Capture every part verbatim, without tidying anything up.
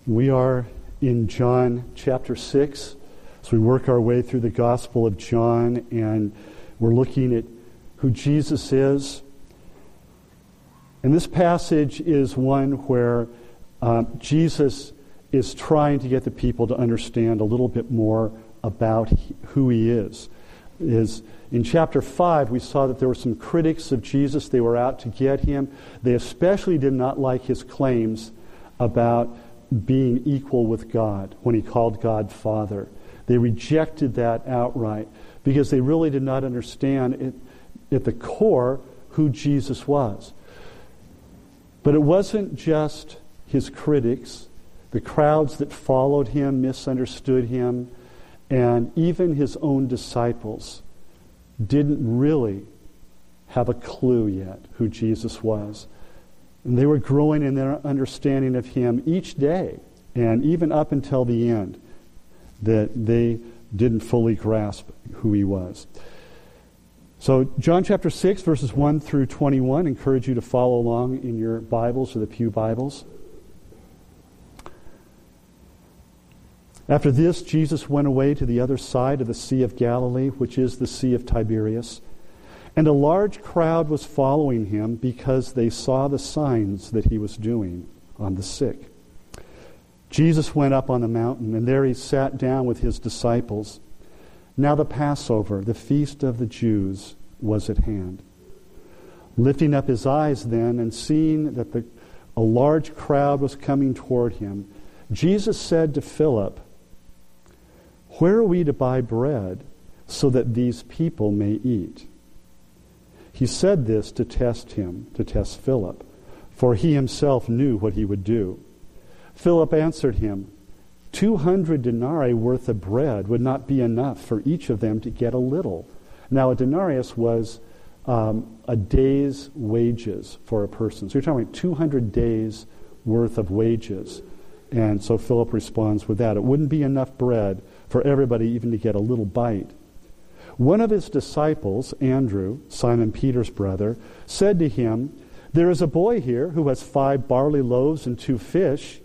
We are in John chapter six. So we work our way through the Gospel of John, and we're looking at who Jesus is. And this passage is one where um, Jesus is trying to get the people to understand a little bit more about he, who he is. Is in chapter five, we saw that there were some critics of Jesus. They were out to get him. They especially did not like his claims about being equal with God when he called God Father. They rejected that outright because they really did not understand it, at the core who Jesus was. But it wasn't just his critics. The crowds that followed him misunderstood him, and even his own disciples didn't really have a clue yet who Jesus was. And they were growing in their understanding of him each day, and even up until the end, that they didn't fully grasp who he was. So John chapter six, verses one through twenty-one, I encourage you to follow along in your Bibles or the Pew Bibles. After this, Jesus went away to the other side of the Sea of Galilee, which is the Sea of Tiberias. And a large crowd was following him because they saw the signs that he was doing on the sick. Jesus went up on the mountain, and there he sat down with his disciples. Now the Passover, the feast of the Jews, was at hand. Lifting up his eyes then, and seeing that the, a large crowd was coming toward him, Jesus said to Philip, "Where are we to buy bread so that these people may eat?" He said this to test him, to test Philip, for he himself knew what he would do. Philip answered him, Two hundred denarii worth of bread would not be enough for each of them to get a little. Now, a denarius was um, a day's wages for a person. So you're talking about two hundred days worth of wages. And so Philip responds with that. It wouldn't be enough bread for everybody even to get a little bite. One of his disciples, Andrew, Simon Peter's brother, said to him, "There is a boy here who has five barley loaves and two fish,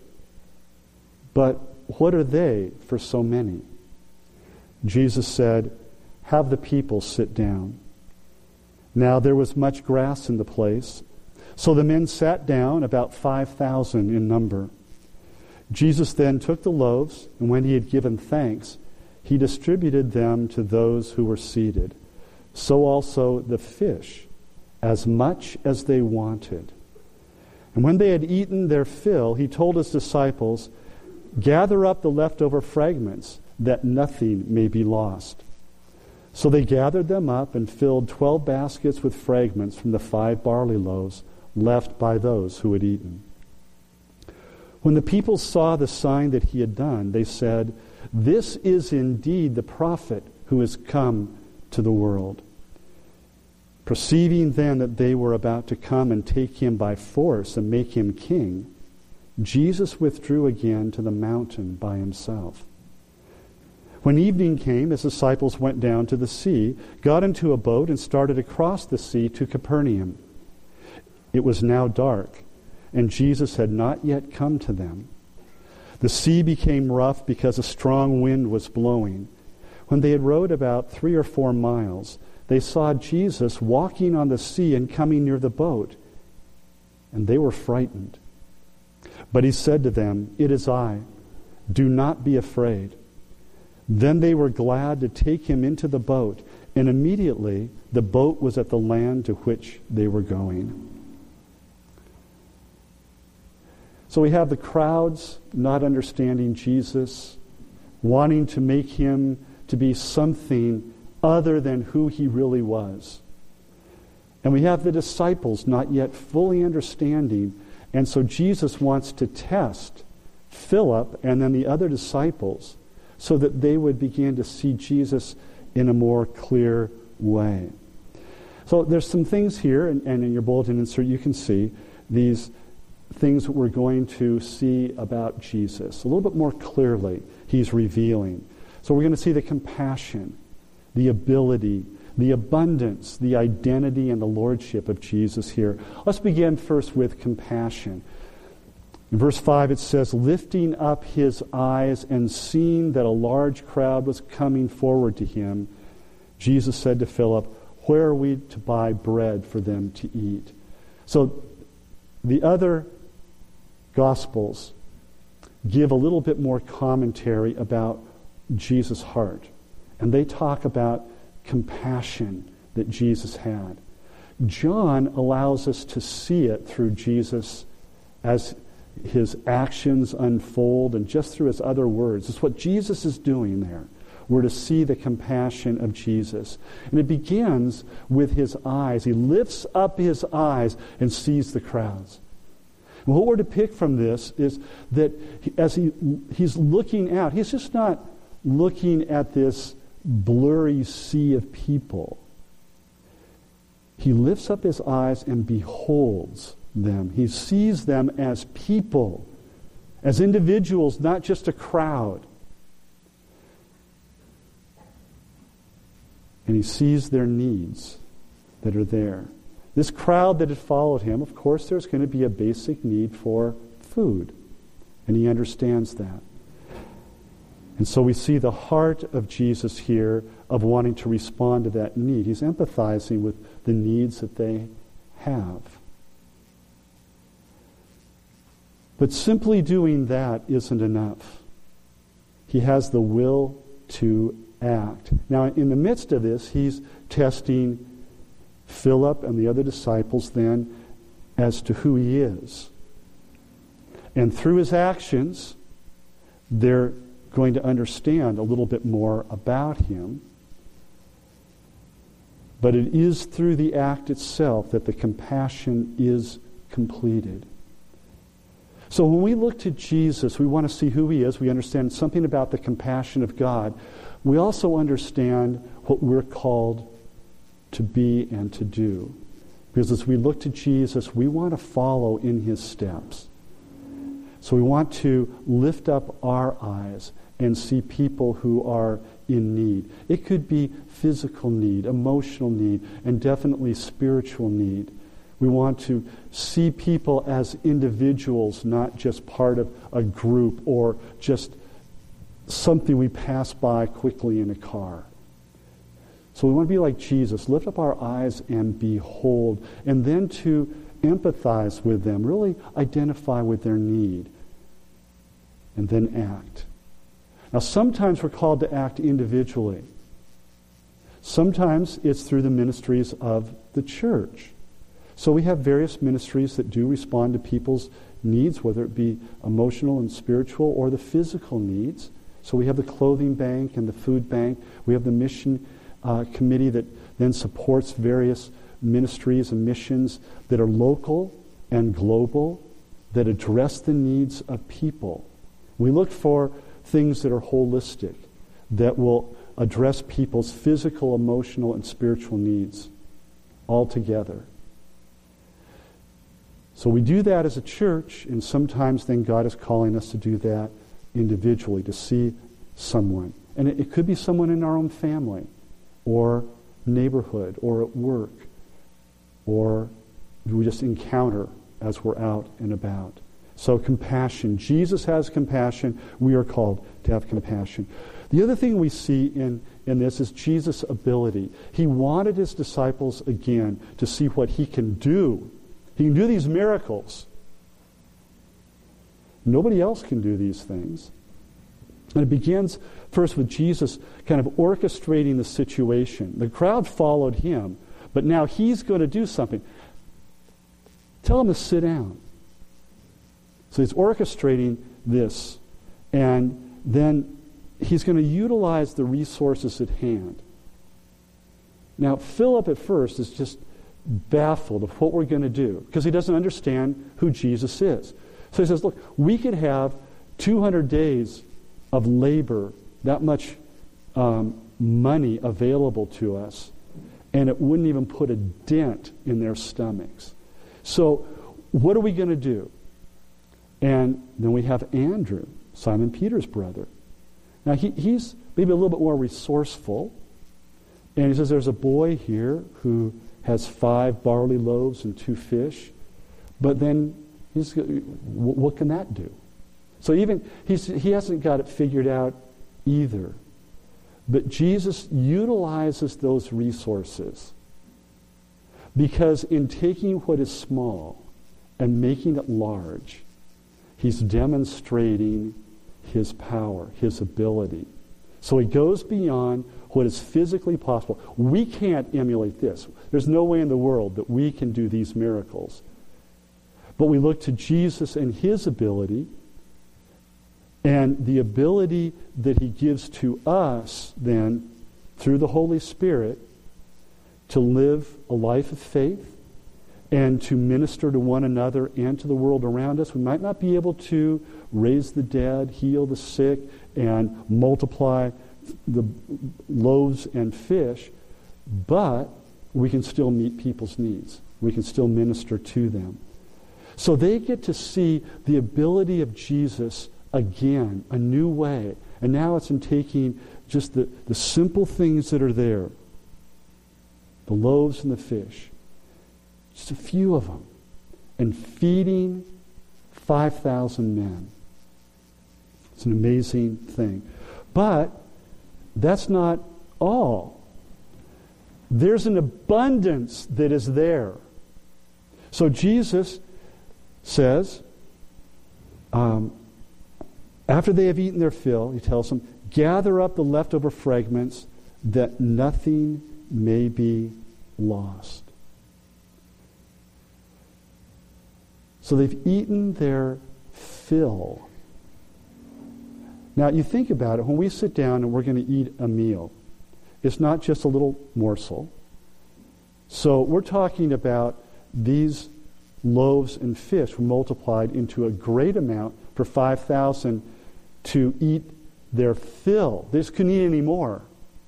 but what are they for so many?" Jesus said, "Have the people sit down." Now there was much grass in the place, so the men sat down, about five thousand in number. Jesus then took the loaves, and when he had given thanks, he distributed them to those who were seated. So also the fish, as much as they wanted. And when they had eaten their fill, he told his disciples, "Gather up the leftover fragments, that nothing may be lost." So they gathered them up and filled twelve baskets with fragments from the five barley loaves left by those who had eaten. When the people saw the sign that he had done, they said, "This is indeed the prophet who has come to the world." Perceiving then that they were about to come and take him by force and make him king, Jesus withdrew again to the mountain by himself. When evening came, his disciples went down to the sea, got into a boat, and started across the sea to Capernaum. It was now dark, and Jesus had not yet come to them. The sea became rough because a strong wind was blowing. When they had rowed about three or four miles, they saw Jesus walking on the sea and coming near the boat, and they were frightened. But he said to them, "It is I. Do not be afraid." Then they were glad to take him into the boat, and immediately the boat was at the land to which they were going. So we have the crowds not understanding Jesus, wanting to make him to be something other than who he really was. And we have the disciples not yet fully understanding. And so Jesus wants to test Philip and then the other disciples so that they would begin to see Jesus in a more clear way. So there's some things here, and, and in your bulletin insert you can see these things that we're going to see about Jesus. A little bit more clearly, he's revealing. So we're going to see the compassion, the ability, the abundance, the identity, and the lordship of Jesus here. Let's begin first with compassion. In verse five it says, lifting up his eyes and seeing that a large crowd was coming forward to him, Jesus said to Philip, where are we to buy bread for them to eat? So the other Gospels give a little bit more commentary about Jesus' heart. And they talk about compassion that Jesus had. John allows us to see it through Jesus as his actions unfold and just through his other words. It's what Jesus is doing there. We're to see the compassion of Jesus. And it begins with his eyes. He lifts up his eyes and sees the crowds. And what we're to pick from this is that he, as he he's looking out, he's just not looking at this blurry sea of people. He lifts up his eyes and beholds them. He sees them as people, as individuals, not just a crowd. And he sees their needs that are there. This crowd that had followed him, of course, there's going to be a basic need for food. And he understands that. And so we see the heart of Jesus here of wanting to respond to that need. He's empathizing with the needs that they have. But simply doing that isn't enough. He has the will to act. Now, in the midst of this, he's testing Philip and the other disciples then as to who he is. And through his actions, they're going to understand a little bit more about him. But it is through the act itself that the compassion is completed. So when we look to Jesus, we want to see who he is. We understand something about the compassion of God. We also understand what we're called to be and to do. Because as we look to Jesus, we want to follow in his steps. So we want to lift up our eyes and see people who are in need. It could be physical need, emotional need, and definitely spiritual need. We want to see people as individuals, not just part of a group or just something we pass by quickly in a car. So we want to be like Jesus, lift up our eyes and behold, and then to empathize with them, really identify with their need, and then act. Now, sometimes we're called to act individually. Sometimes it's through the ministries of the church. So we have various ministries that do respond to people's needs, whether it be emotional and spiritual or the physical needs. So we have the clothing bank and the food bank. We have the mission uh, committee that then supports various ministries and missions that are local and global, that address the needs of people. We look for things that are holistic, that will address people's physical, emotional, and spiritual needs all together. So we do that as a church, and sometimes then God is calling us to do that individually, to see someone. And it, it could be someone in our own family, or neighborhood, or at work, or we just encounter as we're out and about. So compassion. Jesus has compassion. We are called to have compassion. The other thing we see in, in this is Jesus' ability. He wanted his disciples, again, to see what he can do. He can do these miracles. Nobody else can do these things. And it begins first with Jesus kind of orchestrating the situation. The crowd followed him, but now he's going to do something. Tell them to sit down. So he's orchestrating this, and then he's going to utilize the resources at hand. Now, Philip at first is just baffled of what we're going to do because he doesn't understand who Jesus is. So he says, look, we could have two hundred days of labor, that much um, money available to us, and it wouldn't even put a dent in their stomachs. So what are we going to do? And then we have Andrew, Simon Peter's brother. Now he, he's maybe a little bit more resourceful. And he says there's a boy here who has five barley loaves and two fish. But then He's, what can that do? So even he's, he hasn't got it figured out either. But Jesus utilizes those resources because in taking what is small and making it large, he's demonstrating his power, his ability. So he goes beyond what is physically possible. We can't emulate this. There's no way in the world that we can do these miracles. But we look to Jesus and his ability, and the ability that he gives to us then through the Holy Spirit to live a life of faith and to minister to one another and to the world around us. We might not be able to raise the dead, heal the sick, and multiply the loaves and fish, but we can still meet people's needs. We can still minister to them. So they get to see the ability of Jesus again, a new way. And now it's in taking just the, the simple things that are there, the loaves and the fish, just a few of them, and feeding five thousand men. It's an amazing thing. But that's not all. There's an abundance that is there. So Jesus says, um, after they have eaten their fill, he tells them, gather up the leftover fragments that nothing may be lost. So they've eaten their fill. Now, you think about it, when we sit down and we're going to eat a meal, it's not just a little morsel. So we're talking about these loaves and fish were multiplied into a great amount for five thousand to eat their fill. They just couldn't eat any more.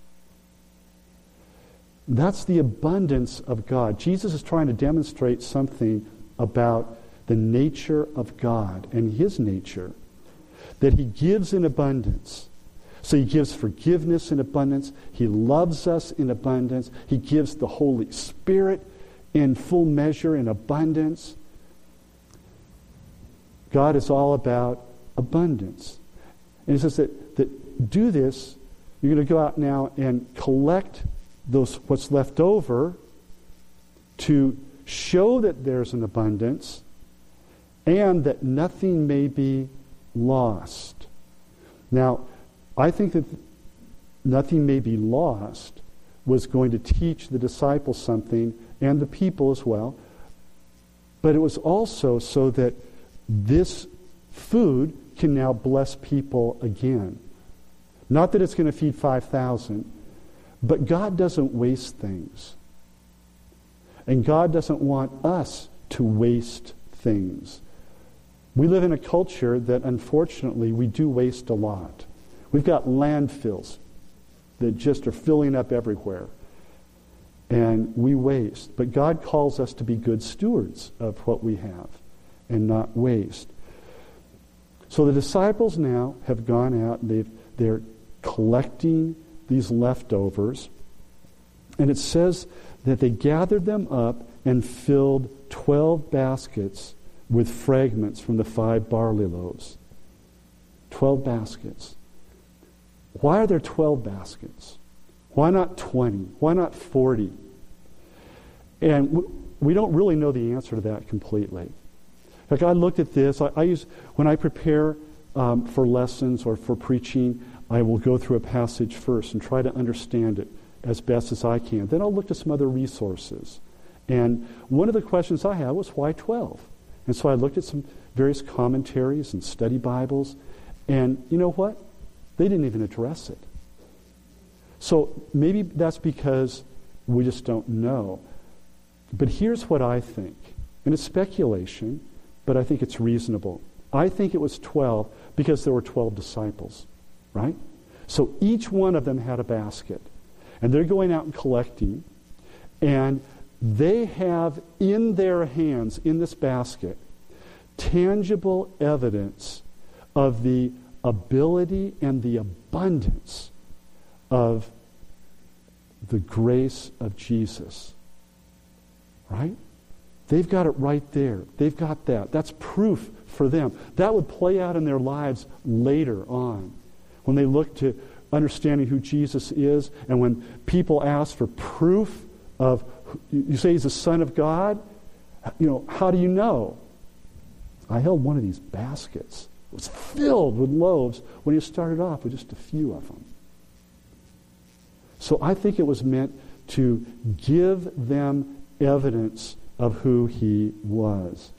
That's the abundance of God. Jesus is trying to demonstrate something about the nature of God and his nature, that he gives in abundance. So he gives forgiveness in abundance. He loves us in abundance. He gives the Holy Spirit in full measure, in abundance. God is all about abundance. And he says that, that do this, you're going to go out now and collect those what's left over to show that there's an abundance and that nothing may be lost. Now, I think that nothing may be lost was going to teach the disciples something, and the people as well, but it was also so that this food can now bless people again. Not that it's going to feed five thousand, but God doesn't waste things. And God doesn't want us to waste things. We live in a culture that, unfortunately, we do waste a lot. We've got landfills that just are filling up everywhere. And we waste. But God calls us to be good stewards of what we have and not waste. So the disciples now have gone out and they've, they're collecting these leftovers. And it says that they gathered them up and filled twelve baskets with fragments from the five barley loaves. Twelve baskets. Why are there twelve baskets? Why not twenty? Why not forty? And we don't really know the answer to that completely. Like, I looked at this. I, I use when I prepare um, for lessons or for preaching, I will go through a passage first and try to understand it as best as I can. Then I'll look to some other resources. And one of the questions I had was, why twelve? And so I looked at some various commentaries and study Bibles, and you know what? They didn't even address it. So maybe that's because we just don't know. But here's what I think. And it's speculation, but I think it's reasonable. I think it was twelve because there were twelve disciples, right? So each one of them had a basket. And they're going out and collecting. And they have in their hands, in this basket, tangible evidence of the ability and the abundance of the grace of Jesus. Right? They've got it right there. They've got that. That's proof for them. That would play out in their lives later on. When they look to understanding who Jesus is, and when people ask for proof of, you say he's the Son of God, you know, how do you know? I held one of these baskets. It was filled with loaves when he started off with just a few of them. So I think it was meant to give them evidence of who he was.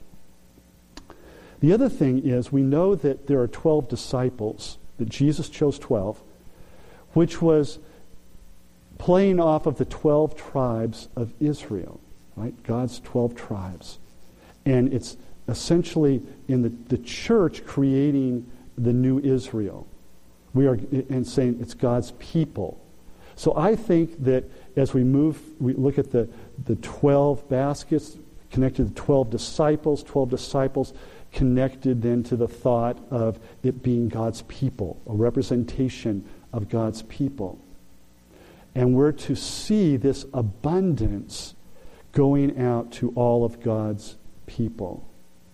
The other thing is, we know that there are twelve disciples, that Jesus chose twelve, which was playing off of the twelve tribes of Israel, right? God's twelve tribes. And it's essentially in the, the church creating the new Israel. We are and saying it's God's people. So I think that as we move, we look at the, the twelve baskets connected to the twelve disciples, twelve disciples connected then to the thought of it being God's people, a representation of God's people. And we're to see this abundance going out to all of God's people.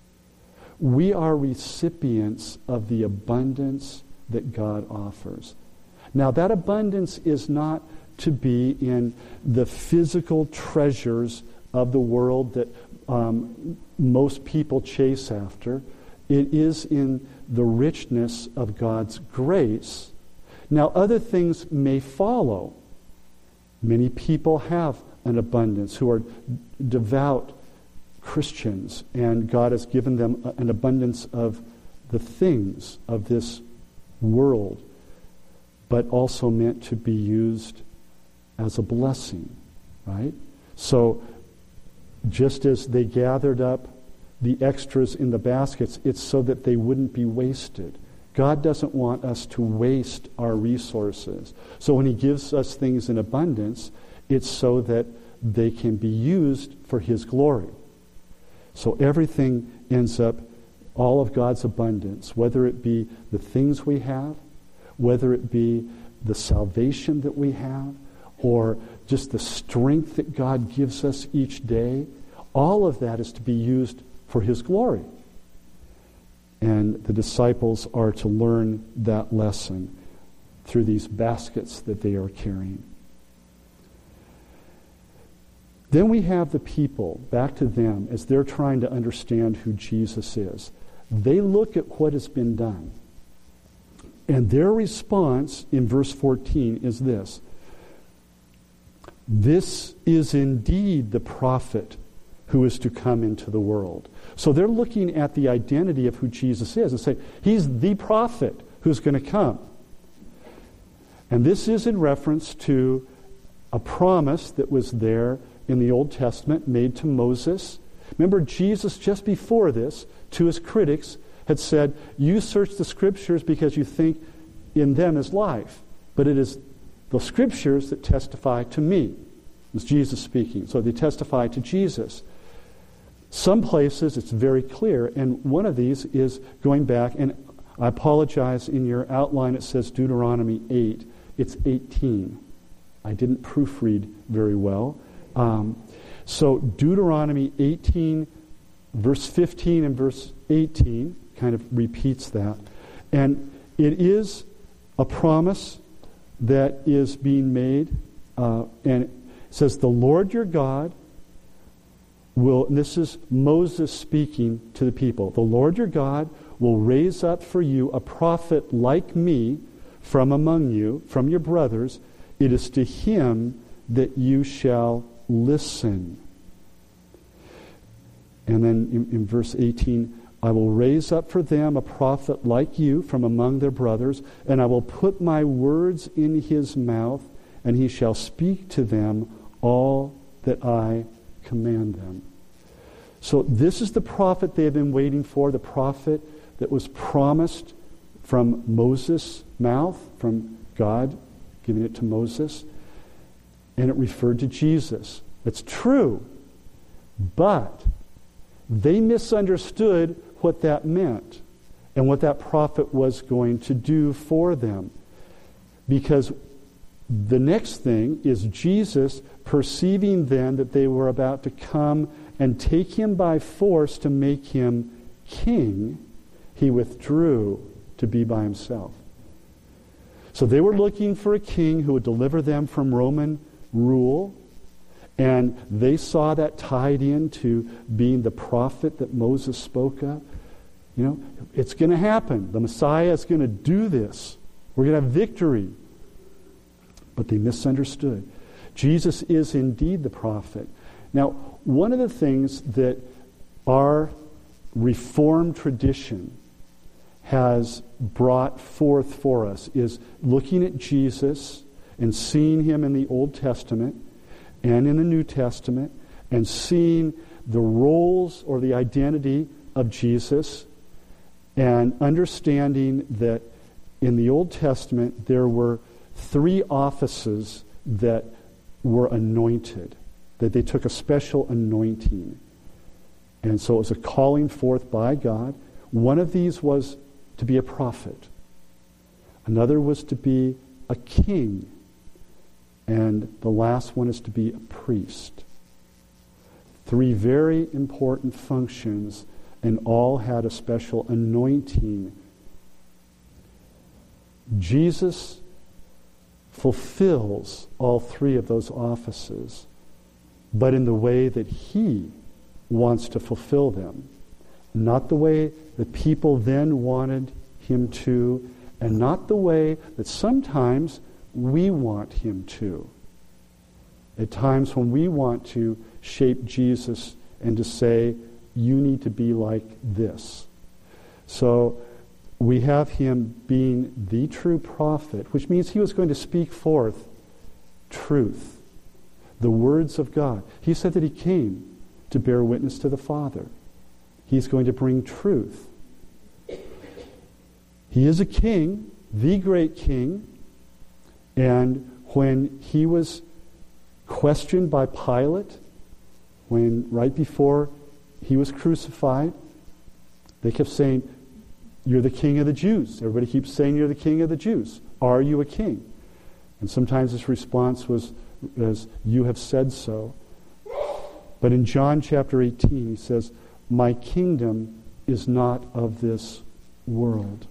We are recipients of the abundance that God offers. Now, that abundance is not to be in the physical treasures of the world that um, most people chase after. It is in the richness of God's grace. Now, other things may follow. Many people have an abundance who are devout Christians, and God has given them an abundance of the things of this world, but also meant to be used as a blessing, right? So just as they gathered up the extras in the baskets, it's so that they wouldn't be wasted. God doesn't want us to waste our resources. So when he gives us things in abundance, it's so that they can be used for his glory. So everything ends up, all of God's abundance, whether it be the things we have, whether it be the salvation that we have, or just the strength that God gives us each day, all of that is to be used for his glory. And the disciples are to learn that lesson through these baskets that they are carrying. Then we have the people, back to them, as they're trying to understand who Jesus is. They look at what has been done. And their response in verse fourteen is this: "This is indeed the prophet who is to come into the world." So they're looking at the identity of who Jesus is and say, he's the prophet who's going to come. And this is in reference to a promise that was there in the Old Testament made to Moses. Remember, Jesus, just before this, to his critics, had said, you search the Scriptures because you think in them is life. But it is the Scriptures that testify to me. It's Jesus speaking. So they testify to Jesus. Some places it's very clear, and one of these is going back, and I apologize, in your outline it says Deuteronomy eight. It's eighteen. I didn't proofread very well. Um, so Deuteronomy eighteen, verse fifteen and verse eighteen kind of repeats that. And it is a promise that is being made, uh, and it says, the Lord your God will, and this is Moses speaking to the people, the Lord your God will raise up for you a prophet like me from among you, from your brothers. It is to him that you shall listen. And then in, in verse eighteen, I will raise up for them a prophet like you from among their brothers, and I will put my words in his mouth, and he shall speak to them all that I command them. So this is the prophet they have been waiting for, the prophet that was promised from Moses' mouth, from God giving it to Moses, and it referred to Jesus. It's true, but they misunderstood what that meant and what that prophet was going to do for them. Because the next thing is Jesus perceiving then that they were about to come and take him by force to make him king, he withdrew to be by himself. So they were looking for a king who would deliver them from Roman rule, and they saw that tied into being the prophet that Moses spoke of. You know, it's going to happen. The Messiah is going to do this. We're going to have victory. But they misunderstood. Jesus is indeed the prophet. Now, one of the things that our Reformed tradition has brought forth for us is looking at Jesus and seeing him in the Old Testament and in the New Testament and seeing the roles or the identity of Jesus and understanding that in the Old Testament there were three offices that were anointed, that they took a special anointing. And so it was a calling forth by God. One of these was to be a prophet. Another was to be a king. And the last one is to be a priest. Three very important functions, and all had a special anointing. Jesus fulfills all three of those offices, but in the way that he wants to fulfill them. Not the way the people then wanted him to, and not the way that sometimes we want him to. At times when we want to shape Jesus and to say, you need to be like this. So we have him being the true prophet, which means he was going to speak forth truth, the words of God. He said that he came to bear witness to the Father. He's going to bring truth. He is a king, the great king, and when he was questioned by Pilate, when right before he was crucified, they kept saying, you're the king of the Jews. Everybody keeps saying you're the king of the Jews. Are you a king? And sometimes his response was, as you have said so. But in John chapter eighteen, he says, my kingdom is not of this world.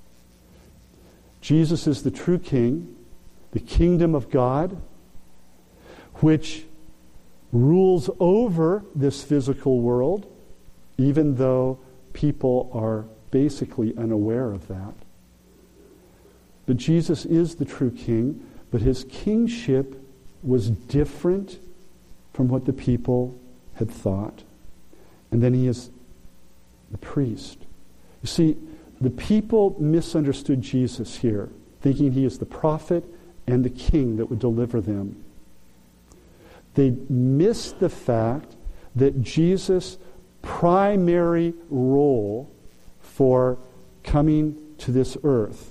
Jesus is the true king, the kingdom of God, which rules over this physical world, even though people are basically unaware of that. But Jesus is the true king, but his kingship was different from what the people had thought. And then he is the priest. You see, the people misunderstood Jesus here, thinking he is the prophet and the king that would deliver them. They missed the fact that Jesus' primary role for coming to this earth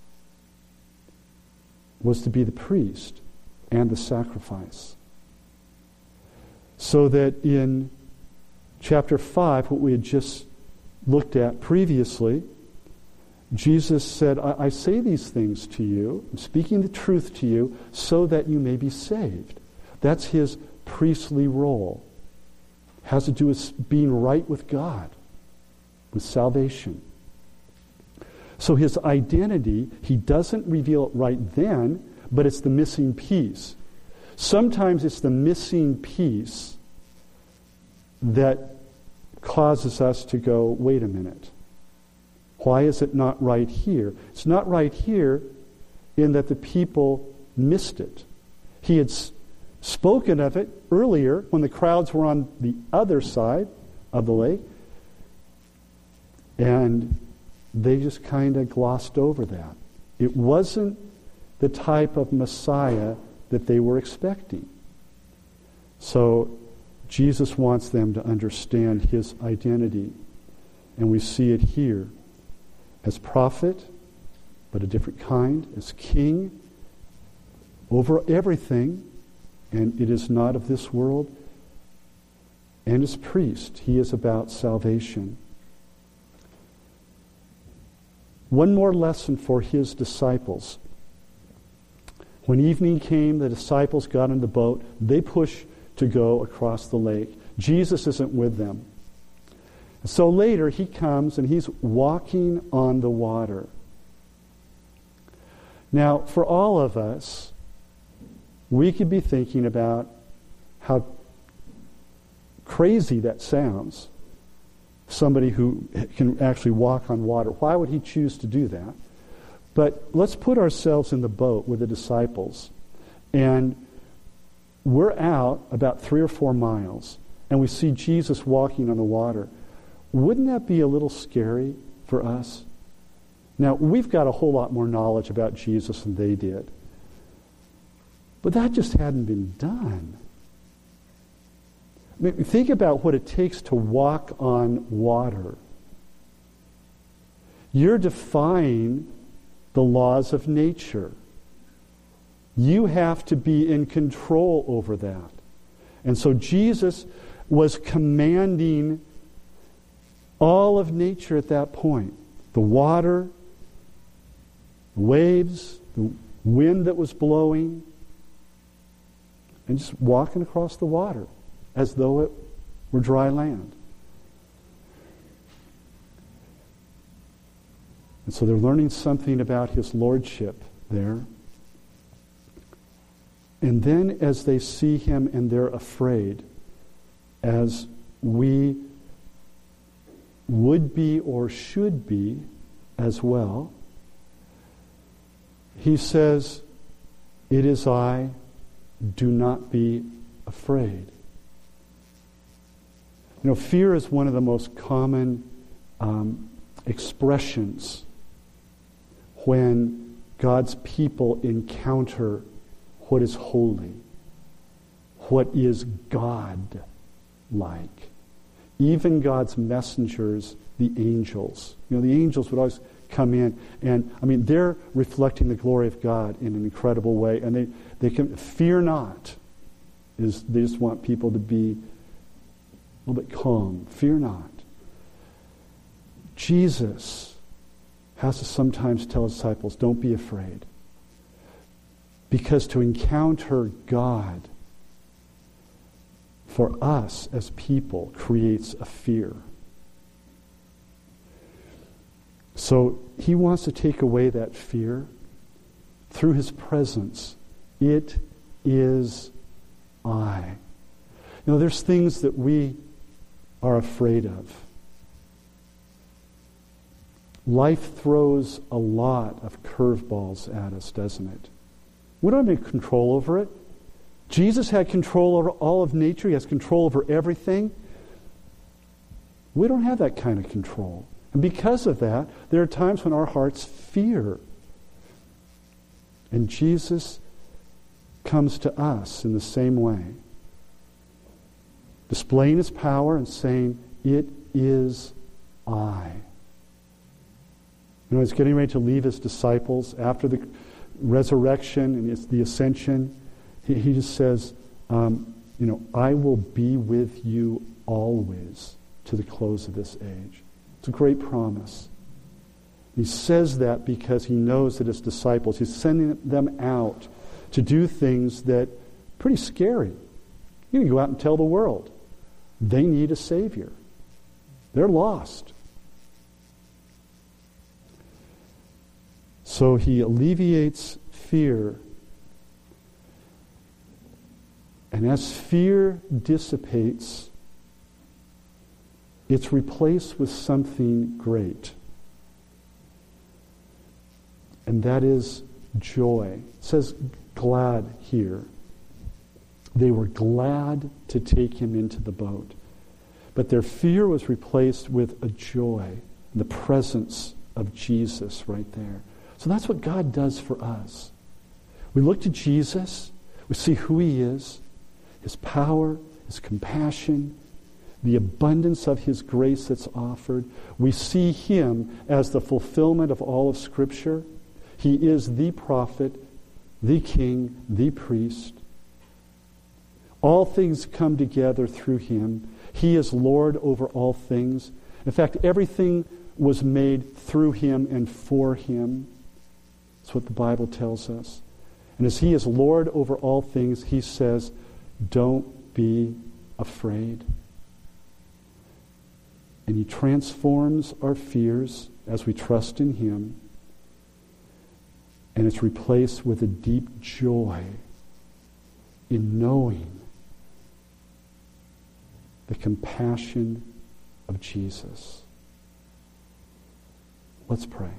was to be the priest and the sacrifice. So that in chapter five, what we had just looked at previously, Jesus said, I, I say these things to you, I'm speaking the truth to you, so that you may be saved. That's his priestly role. Has to do with being right with God, with salvation. So his identity, he doesn't reveal it right then, but it's the missing piece. Sometimes it's the missing piece that causes us to go, wait a minute. Why is it not right here? It's not right here in that the people missed it. He had s- spoken of it earlier when the crowds were on the other side of the lake, and they just kind of glossed over that. It wasn't the type of Messiah that they were expecting. So Jesus wants them to understand his identity. And we see it here as prophet, but a different kind, as king over everything, and it is not of this world, and as priest. He is about salvation. One more lesson for his disciples. When evening came, the disciples got in the boat. They pushed to go across the lake. Jesus isn't with them. So later he comes and he's walking on the water. Now, for all of us, we could be thinking about how crazy that sounds. Somebody who can actually walk on water. Why would he choose to do that? But let's put ourselves in the boat with the disciples. And we're out about three or four miles, and we see Jesus walking on the water. Wouldn't that be a little scary for us? Now, we've got a whole lot more knowledge about Jesus than they did. But that just hadn't been done. I mean, think about what it takes to walk on water. You're defying the laws of nature. You have to be in control over that. And so Jesus was commanding all of nature at that point. The water, the waves, the wind that was blowing, and just walking across the water as though it were dry land. And so they're learning something about his lordship there. And then as they see him and they're afraid, as we would be or should be as well, he says, "It is I, do not be afraid." You know, fear is one of the most common um, expressions when God's people encounter what is holy, what is God-like. Even God's messengers, the angels. You know, the angels would always come in, and, I mean, they're reflecting the glory of God in an incredible way, and they, they can, fear not, is they just want people to be a little bit calm. Fear not. Jesus has to sometimes tell his disciples, don't be afraid. Because to encounter God for us as people creates a fear. So he wants to take away that fear through his presence. It is I. You know, there's things that we are afraid of. Life throws a lot of curveballs at us, doesn't it? We don't have any control over it. Jesus had control over all of nature. He has control over everything. We don't have that kind of control. And because of that, there are times when our hearts fear. And Jesus comes to us in the same way, displaying his power and saying, "It is I." You know, he's getting ready to leave his disciples after the resurrection and the ascension. He, he just says, um, you know, "I will be with you always to the close of this age." It's a great promise. He says that because he knows that his disciples, he's sending them out to do things that are pretty scary. You can go out and tell the world they need a Savior. They're lost. So he alleviates fear. And as fear dissipates, it's replaced with something great. And that is joy. It says glad here. They were glad to take him into the boat. But their fear was replaced with a joy, the presence of Jesus right there. So that's what God does for us. We look to Jesus, we see who he is, his power, his compassion, the abundance of his grace that's offered. We see him as the fulfillment of all of Scripture. He is the prophet, the king, the priest. All things come together through him. He is Lord over all things. In fact, everything was made through him and for him. That's what the Bible tells us. And as he is Lord over all things, he says, don't be afraid. And he transforms our fears as we trust in him. And it's replaced with a deep joy in knowing the compassion of Jesus. Let's pray.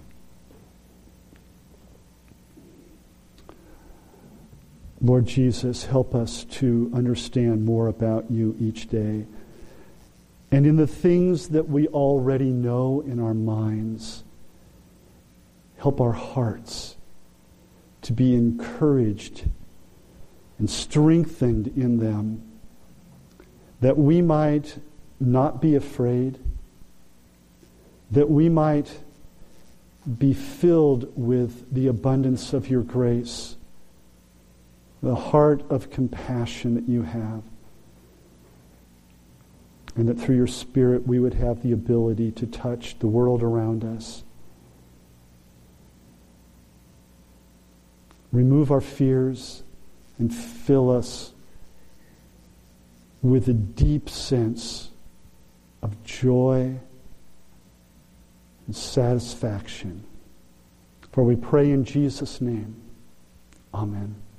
Lord Jesus, help us to understand more about you each day. And in the things that we already know in our minds, help our hearts to be encouraged and strengthened in them, that we might not be afraid, that we might be filled with the abundance of your grace, the heart of compassion that you have, and that through your Spirit we would have the ability to touch the world around us. Remove our fears and fill us with a deep sense of joy and satisfaction. For we pray in Jesus' name. Amen.